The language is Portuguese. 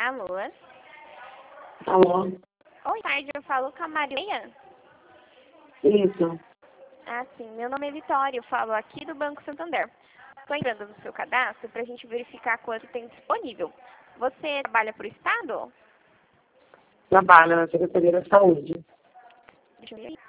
Alô? Alô? Oi, tarde, eu falo com a Maria. Isso. Ah, sim, meu nome é Vitória, eu falo aqui do Banco Santander. Estou entrando no seu cadastro para a gente verificar quanto tem disponível. Você trabalha para o Estado? Trabalho na Secretaria da Saúde. Deixa eu ver.